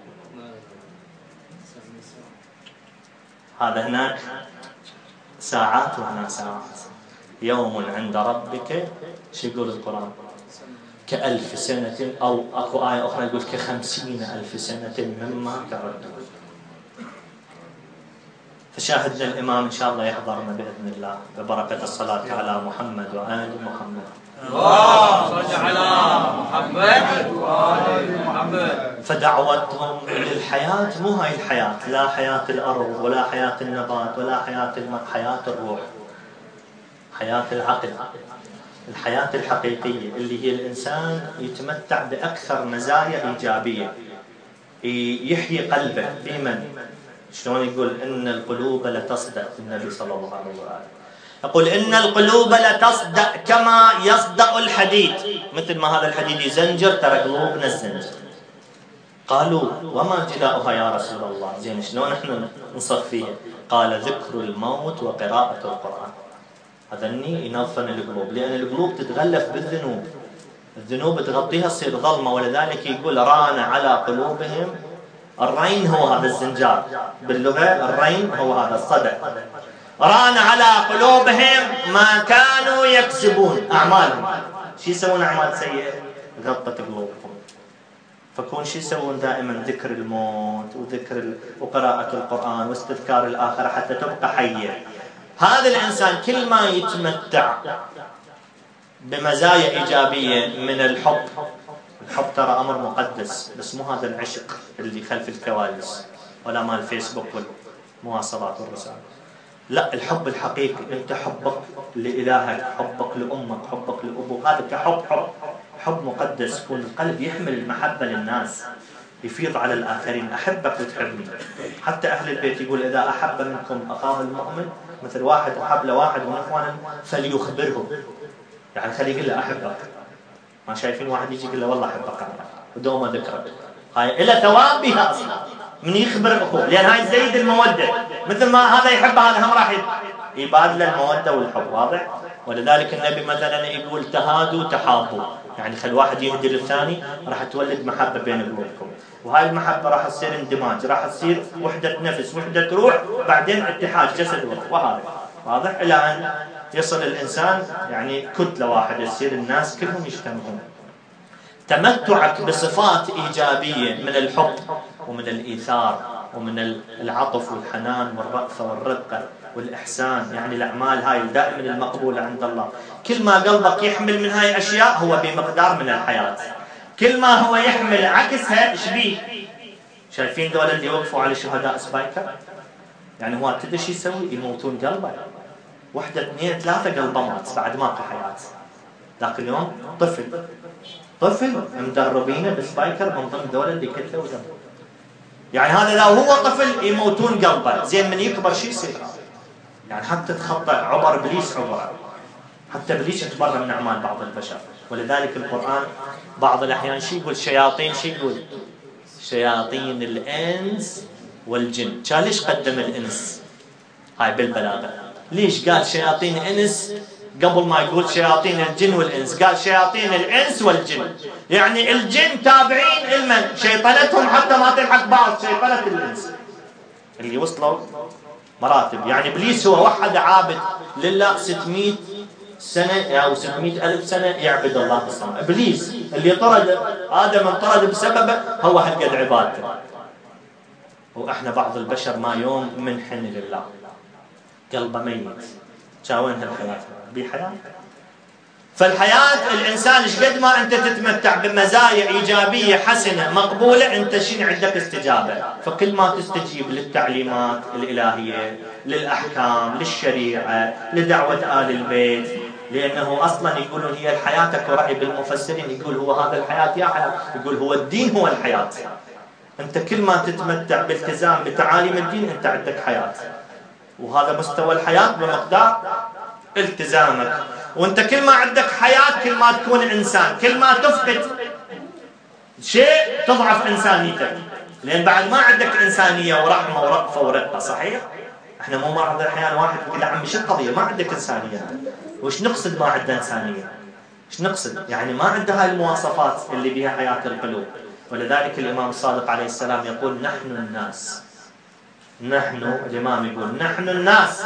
هذا هناك ساعات وهنا ساعات. يوم عند ربك شو يقول القرآن كألف سنة، أو أكو آية أخرى يقول ك50,000 سنة مما تعدون. فشاهدنا الإمام إن شاء الله يحضرنا بإذن الله ببركة الصلاة على محمد وآل محمد. اللهم صل على محمد وآل محمد. فدعوتهم للحياة مو هاي الحياة، لا حياة الأرض ولا حياة النبات ولا حياة حياة الروح، حياة العقل، الحياة الحقيقية اللي هي الإنسان يتمتع بأكثر مزايا إيجابية، يحيي قلبه. بمن؟ شلون يقول إن القلوب لتصدأ، النبي صلى الله عليه وآله يقول إن القلوب لتصدأ كما يصدأ الحديد، مثل ما هذا الحديد يزنجر ترى قلوبنا الزنجر. قالوا وما جلاؤها يا رسول الله؟ زين شلون احنا نصفيها؟ قال ذكر الموت وقراءة القرآن. هذني ينظفن القلوب، لأن القلوب تتغلف بالذنوب، الذنوب تغطيها تصير ظلمة، ولذلك يقول ران على قلوبهم. الرين هو هذا الزنجار، باللغة الرين هو هذا الصدع. ران على قلوبهم ما كانوا يكسبون، أعمالهم. شو يسوون أعمال سيئة؟ غطت قلوبهم. فكون شو يسوون دائما ذكر الموت وقراءة القرآن واستذكار الآخرة حتى تبقى حية. هذا الإنسان كل ما يتمتع بمزايا إيجابية من الحب. الحب ترى أمر مقدس، بس مو هذا العشق اللي خلف الكواليس ولا مال الفيسبوك والمواصلات والرسائل. لا، الحب الحقيقي، أنت حبك لإلهك، حبك لأمك، حبك لأبوك، هذا كحب حب مقدس. يكون القلب يحمل المحبة للناس، يفيض على الآخرين. أحبك وتحبني. حتى أهل البيت يقول إذا أحب منكم أخاه المؤمن، مثل واحد أحب لواحد من إخوانه فليخبره، يعني خليه يقول له أحبك. ما شايفين واحد يجي يقول له والله أحبك أنا ودوما ذكرك، هاي إلى ثواب بها أصلا من يخبر أخوه، لأن هاي تزيد المودة. مثل ما هذا يحب هذا هم راح يبادل المودة والحب، واضح؟ ولذلك النبي مثلا يقول تهادوا تحابوا، يعني خل واحد يهدي للثاني راح تولد محبة بين قلوبكم، وهاي المحبة راح تصير اندماج، راح تصير وحدة نفس، وحدة روح، بعدين اتحاد جسد وروح، وهذا واضح إلى أن يصل الإنسان يعني كتلة واحدة، يصير الناس كلهم يجتمعون. تمتعك بصفات إيجابية من الحب ومن الإيثار ومن العطف والحنان والرأفة والرقة والإحسان، يعني الأعمال هاي دائما المقبولة عند الله. كل ما قلبك يحمل من هاي أشياء هو بمقدار من الحياة، كل ما هو يحمل عكسها شبيه. شايفين دول اللي وقفوا على شهداء سبايكر؟ يعني هو تدري شو يسوي؟ يموتون قلبه، 1 2 3 قلبمات بعد ماكو حياة. ذاك اليوم طفل مدربينه بالسبايكر من ضمن دولة اللي كتله ودم. يعني هذا لو هو طفل يموتون قلبه، زين من يكبر شو يصير؟ يعني حتى تخطى عبر ابليس عبره، حتى ابليس يتبرى من اعمال بعض البشر. ولذلك القرآن بعض الاحيان شو يقول؟ شياطين، شو يقول؟ شياطين الانس والجن. كان ليش قدم الانس؟ هاي بالبلاغه. ليش قال شياطين الانس قبل ما يقول شياطين الجن والانس؟ قال شياطين الانس والجن، يعني الجن تابعين المن شيطنتهم حتى ما تلحق بعض شيطنه الانس اللي وصلوا مراتب. يعني ابليس هو وحد عابد لله 600 سنه او 600 الف سنه يعبد الله في السماء. ابليس اللي طرد ادم انطرد بسببه هو هالقد عبادته. واحنا بعض البشر ما يوم منحن لله، قلبه ميت. وين هالحياه؟ بحياه. فالحياه الانسان ايش قد ما انت تتمتع بمزايا ايجابيه حسنه مقبوله، انت شنو عندك؟ استجابه. فكل ما تستجيب للتعليمات الالهيه، للاحكام، للشريعه، لدعوه ال البيت، لانه اصلا يقولون هي الحياه. اكو راي بالمفسرين يقول هو هذا الحياه يا حياه، يقول هو الدين هو الحياه. انت كل ما تتمتع بالتزام بتعاليم الدين انت عندك حياه، وهذا مستوى الحياه بمقدار التزامك. وانت كل ما عندك حياه كل ما تكون انسان، كل ما تفقد شيء تضعف انسانيتك، لان بعد ما عندك انسانيه ورحمه ورأفه ورقه. صحيح؟ احنا مو بعض الاحيان واحد يقول عمي شو القضيه؟ ما عندك انسانيه. وش نقصد ما عنده انسانيه؟ ايش نقصد؟ يعني ما عنده هاي المواصفات اللي بها حياه القلوب. ولذلك الامام الصادق عليه السلام يقول نحن الناس. الامام يقول نحن الناس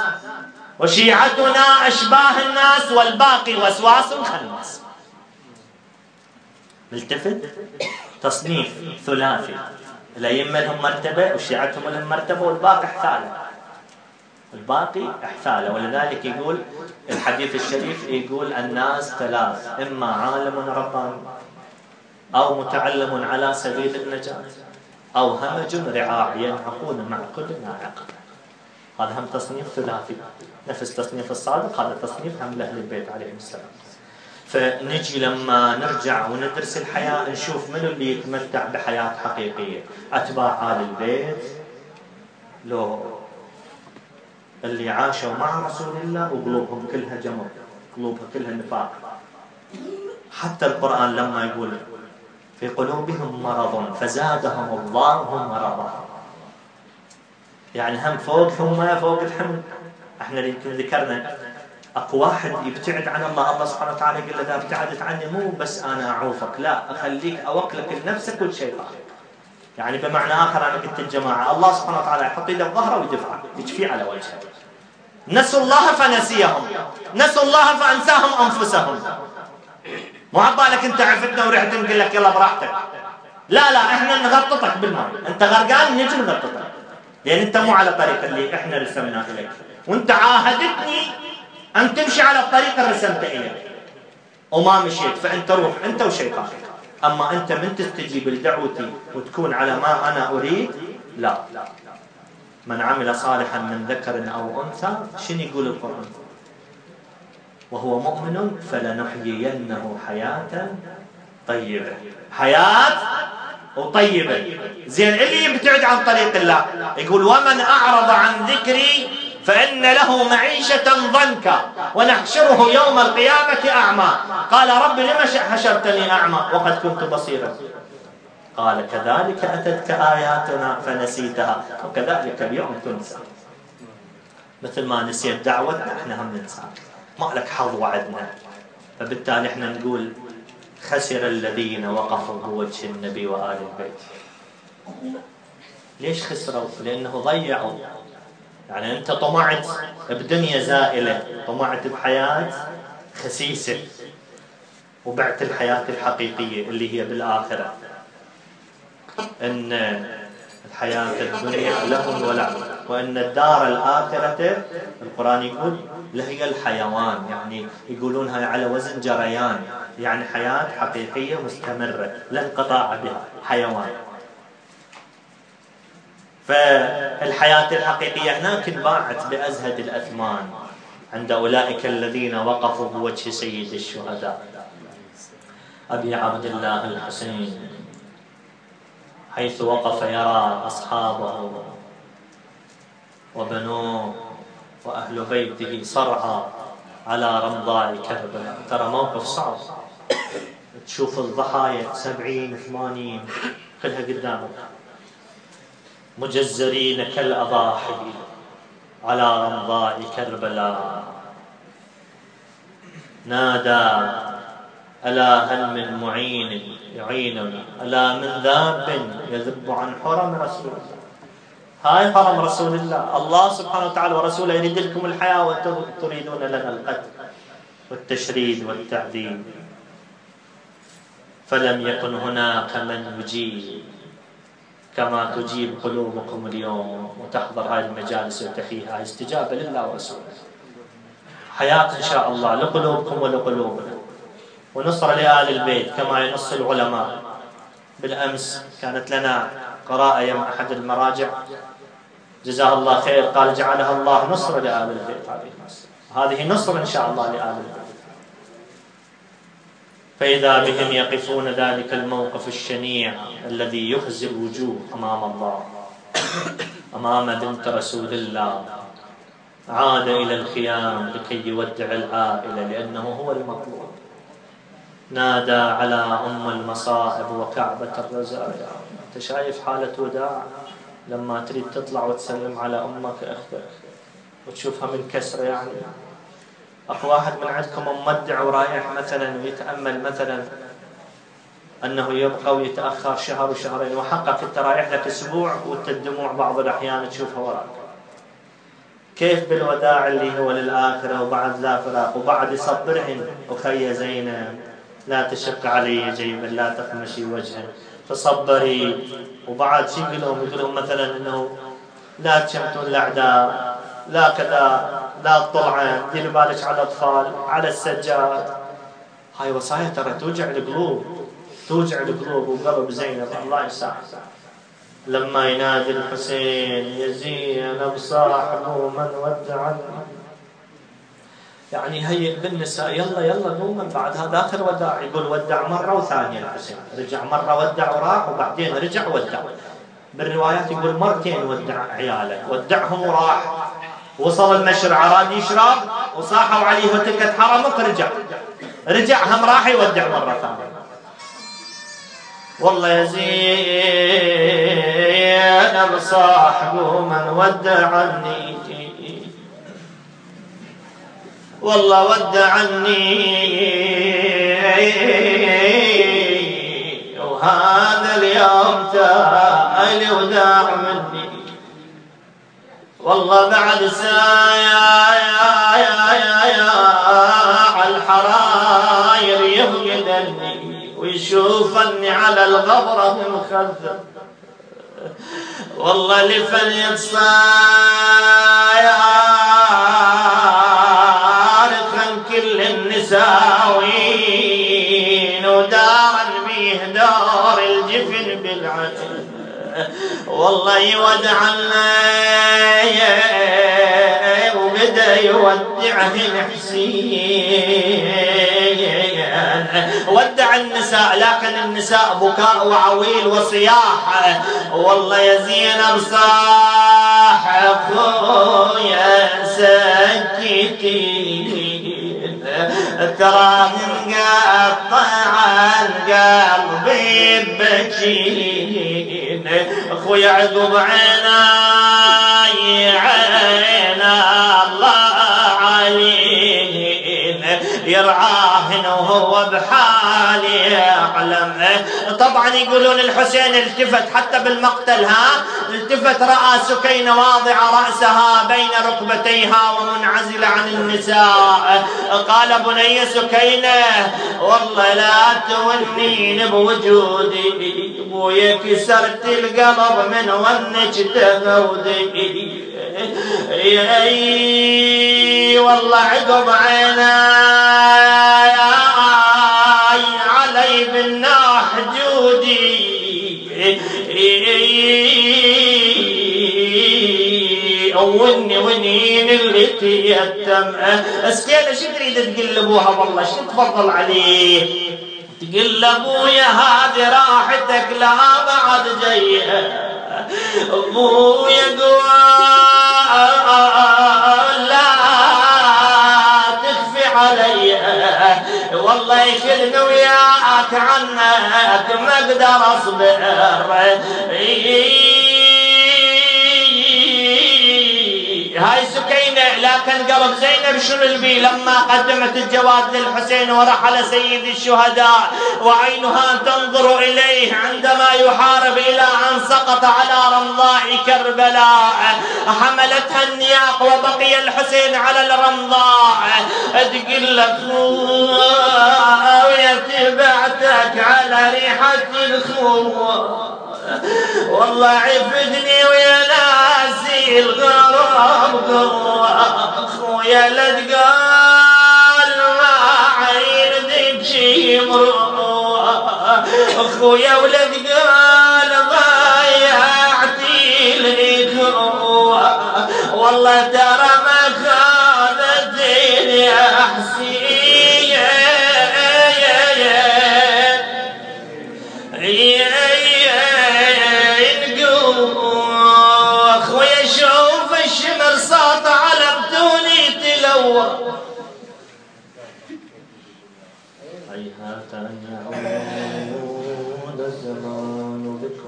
وشيعتنا أشباه الناس والباقي وسواس خناس. ملتفت؟ تصنيف ثلاثي. الأئمة لهم مرتبة وشيعتهم لهم مرتبة والباقي احثالة. ولذلك يقول الحديث الشريف يقول الناس 3: إما عالم رباني، أو متعلم على سبيل النجاة، أو همج رعاع ينعقون مع كل ناعق. هذا هم تصنيف ثلاثي، نفس تصنيف الصادق. هذا تصنيف هم لأهل البيت عليهم السلام. فنجي لما نرجع وندرس الحياة نشوف منو اللي يتمتع بحياة حقيقية. أتباع آل البيت، لو اللي عاشوا مع رسول الله وقلوبهم كلها جمر، قلوبها كلها نفاق. حتى القرآن لما يقول في قلوبهم مرض فزادهم الله مرضا، يعني هم فوق الحمل. احنا يمكن ذكرنا اكو واحد يبتعد عن الله سبحانه وتعالى يقول له اذا ابتعدت عني مو بس انا اعوفك، لا اخليك اوكلك لنفسك والشيطان. يعني بمعنى اخر انا قلت الجماعه الله سبحانه وتعالى يحط يده بظهره ويدفعه يجفيه على وجهه. نسوا الله فنسيهم، نسوا الله فانساهم انفسهم. مو عبالك انت عفتنا ورحت نقول لك يلا براحتك، لا احنا نغططك بالماء، انت غرقان نجي نغططك، لان انت مو على طريق اللي احنا رسمناه لك، وانت عاهدتني ان تمشي على الطريق اللي رسمته لك وما مشيت، فانت روح انت وشيطانك. اما انت من تستجيب لدعوتي وتكون على ما انا اريد، لا. من عمل صالحا من ذكر او انثى، شنو يقول القرآن؟ وهو مؤمن فلنحيينه حياة طيبة. حياة وطيبة. زين اللي يبتعد عن طريق الله يقول ومن أعرض عن ذكري فإن له معيشة ضنكا ونحشره يوم القيامة أعمى. قال رب لم حشرتني أعمى وقد كنت بصيرا؟ قال كذلك أتتك آياتنا فنسيتها وكذلك اليوم تنسى. مثل ما نسيت دعوتنا احنا هم ننسى، ما لك حظ وعدنا. فبالتالي احنا نقول خسر الذين وقفوا بوجه النبي وآل البيت. ليش خسروا؟ لأنه ضيعوا. يعني أنت طمعت بدنيا زائلة، طمعت بحياة خسيسة، وبعت الحياة الحقيقية اللي هي بالآخرة. إن الحياة الدنيا لهم ولعب وإن الدار الآخرة القرآن يقول لهي الحيوان. يعني يقولونها على وزن جريان، يعني حياة حقيقية مستمرة لا انقطاع بها، حيوان. فالحياة الحقيقية هناك انباعت بأزهد الأثمان عند أولئك الذين وقفوا بوجه سيد الشهداء أبي عبد الله الحسين، حيث وقف يرى أصحابه وبنوه وأهل بيته صرعى على رمضاء كربلاء. ترى موقف صعب، تشوف الضحايا 70 80 كلها قدامك مجزرين كالأضاحي على رمضاء كربلاء. نادى ألا هل من معين يعيننا، ألا من ذاب يذب عن حرم رسول الله. هاي حرم رسول الله، الله سبحانه وتعالى ورسوله يريد لكم الحياة وتريدون لنا القتل والتشريد والتعذيب. فلم يكن هناك من يجيب كما تجيب قلوبكم اليوم وتحضر هاي المجالس وتحييها، استجابة لله ورسوله، حياة إن شاء الله لقلوبكم ولقلوبنا، ونصر لآل البيت كما ينص العلماء. بالأمس كانت لنا قراءة يم أحد المراجع جزاه الله خير، قال جعلها الله نصر لآل البيت عليهم السلام. هذه نصر إن شاء الله لآل البيت. فإذا بهم يقفون ذلك الموقف الشنيع الذي يخزي الوجوه أمام الله، أمام بنت رسول الله، عاد إلى الخيام لكي يودع العائلة لأنه هو المطلوب. نادى على أم المصائب وكعبة الرزايا. أنت شايف حالة وداع لما تريد تطلع وتسلم على أمك أختك وتشوفها من كسرة. يعني أخو واحد من عندكم مودع ورايح مثلا ويتأمل مثلا أنه يبقى ويتأخر شهر وشهرين، وحقك أنت رايح لك أسبوع والدموع بعض الأحيان تشوفها وراك. كيف بالوداع اللي هو للآخرة وبعد لا فراق وبعد يصبرهن أخي زينب لا تشق علي جيبا لا تخمشي وجها تصبري. وبعد شو يقول لهم مثلا انه لا تشمتون الاعداء، لا كذا، لا تطلعن، دير بالك على الاطفال، على السجاد. هاي وصايا ترى توجع القلوب، توجع القلوب وقلب زينب الله يسامحه. لما ينادي الحسين يا زينب صاحبه من ودعني، يعني هيئ بالنساء يلا يلا قوما بعد هذا آخر وداع. يقول ودع مرة وثانية الحسين، رجع مرة ودع وراح وبعدين رجع ودع. بالروايات يقول مرتين ودع عياله، ودعهم وراح. وصل المشرع أراد يشرب وصاحوا عليه وتكت حرمك، رجع هم راح يودع مرة ثانية. والله يا زينب صاحبه من ودعني، والله ودعني وهذا اليوم تالي وداع مني. والله بعد ساعة الحراير يفقدني ويشوفني على الغبرة مخذب. والله لفن كل النساوين ودارا بيه دار الجفن بالعجل. والله يودعنا وبدأ يودعه الحسين. ودع النساء، لكن النساء بكاء وعويل وصياح. والله يا زينب صاح خويا سكتين ترى مقطعا قلبي بكين. اخويا عقب عيناي عينا الله علينا يرعاهن وهو بحالي يعلم. طبعا يقولون الحسين التفت حتى بالمقتل، التفت رأى سكينة واضعة رأسها بين ركبتيها ومنعزلة عن النساء. قال بني سكينة والله لا تونين بوجودي، بويا كسرت القلب من ونك تهودي. والله عقب عيناي علي بالناح جودي. وني المسكين اللي تيتم. مسكينة شو تريد تقول لابوها؟ والله شو تفضل عليه؟ تقول لابويا هذه راحتك لا بعد جايه. ابويا قول لا تخفي علي، والله يخذني وياك عنك ما اقدر اصبر. هاي سكينة. لكن قلب زينب شنو البي لما قدمت الجواد للحسين ورحل سيد الشهداء وعينها تنظر إليه عندما يحارب إلى أن سقط على رمضاء كربلاء. حملتها النياق وبقي الحسين على الرمضاء. تقول لك ويتبعتك على ريحة الخوة، والله عفدني ويا ناسي الغرام خويا لا تقال ما عين ذيك مروح خويا ولا تقال ضيعتي ليك والله ترى ما خانتني يا حسين. اخويا شوف الشمر ساط على بدوني تلوى. هيهات ان يعود الزمان بكم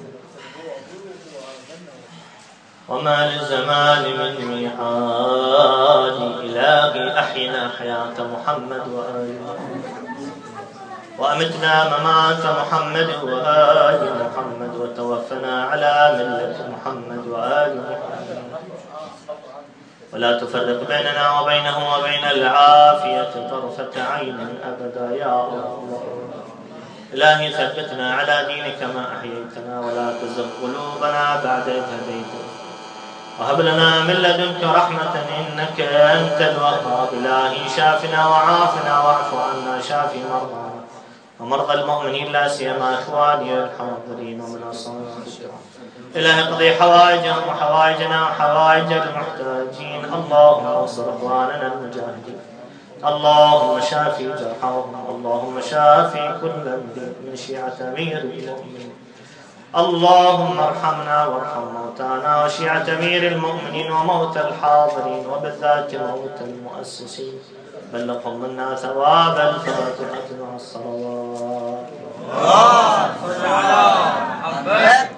وما للزمان من ميعاد. إلهي أحينا حياة محمد وآله وأمتنا ممات محمد وآل محمد وتوفنا على ملة محمد وآل محمد ولا تفرق بيننا وبينه وبين العافية طرفة عين أبدا يا الله. إلهي ثبتنا على دينك ما أحييتنا ولا تزغ قلوبنا بعد إذ هديتنا وهب لنا من لدنك رحمة إنك أنت الوهاب. إلهي شافنا وعافنا واعف عنا شافي مرضانا ومرضى المؤمنين لا سيما إخواني الحاضرين ومن الصالحين. إلهي اقضي حوائجهم وحوائجنا وحوائج المحتاجين. اللهم انصر إخواننا المجاهدين، اللهم شافي جرحاهم، اللهم شافي كل من شيعة أمير المؤمنين. اللهم ارحمنا وارحم موتانا وشيعة أمير المؤمنين وموتى الحاضرين وبالذات موتى المؤسسين. بلغهم منا ثواب الفاتحة مع الصلوات. اللهم صل على محمد.